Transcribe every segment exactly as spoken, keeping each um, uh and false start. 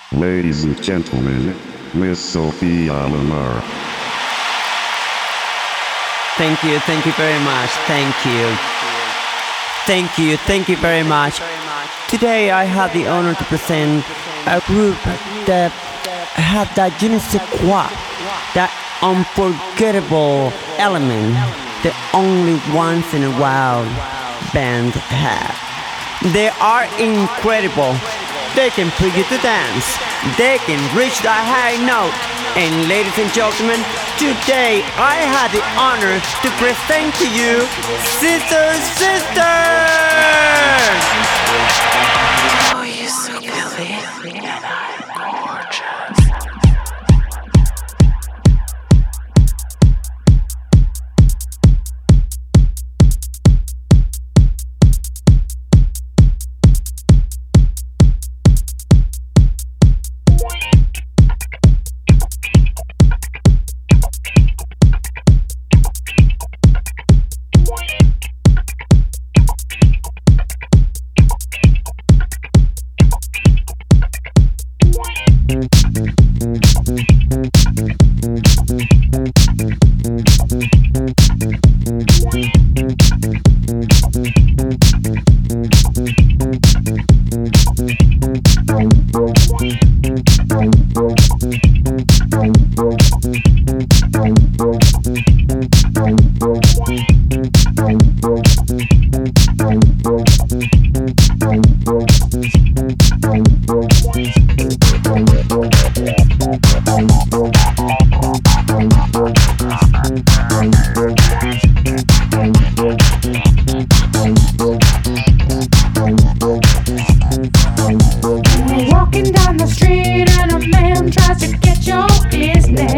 Ladies and gentlemen, Miss Sophia Lamar. Thank you, thank you very much, thank you. Thank you, thank you very much. Today I have the honor to present a group that have that je ne sais quoi, that unforgettable element that only once in a while bands have. They are incredible. They can put you to dance. They can reach that high note. And ladies and gentlemen, today I had the honor to present to you Sister Sister! Oh, you're so lovely, and I'm gorgeous. Walking down the street and a man tries to get your business.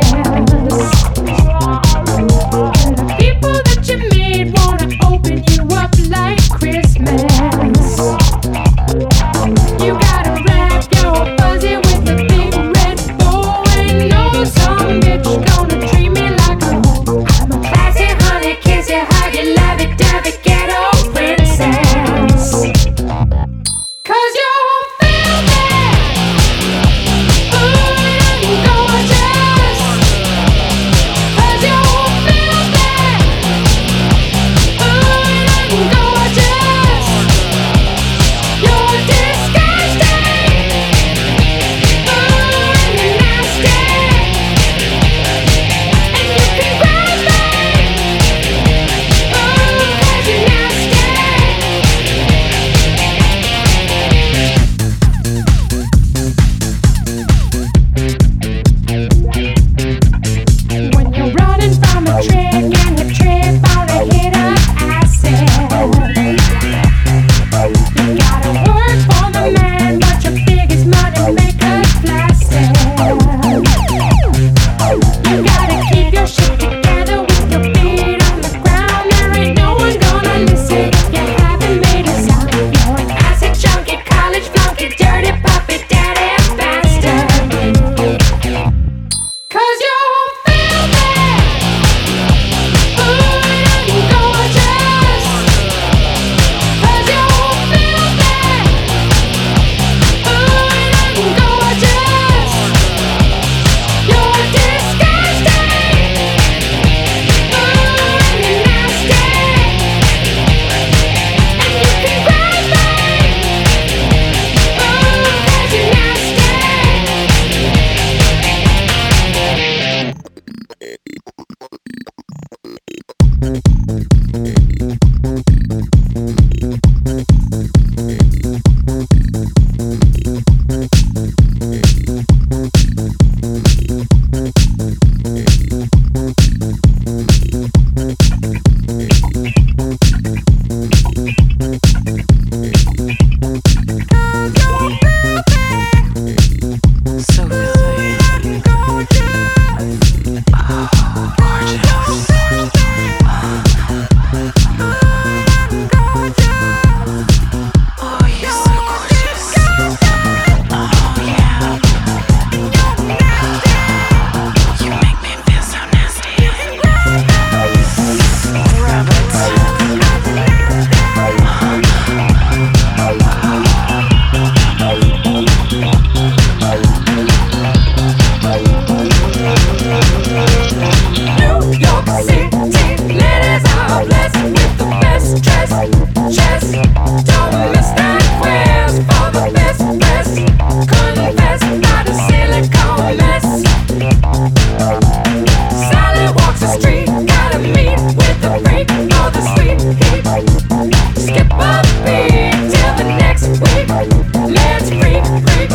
The people that you meet wanna open you up like Christmas. You gotta wrap your fuzzy with a big red bow. Ain't no some bitch gonna treat me like a hoe. I'm a classy honey, kiss you, hug you, love it, dove it, ghetto princess. Cause you're filthy. Ooh,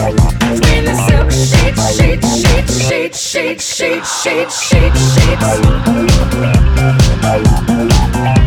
In the silk sheets, sheets, sheets, sheets, sheets, sheets, sheets, sheets, sheets.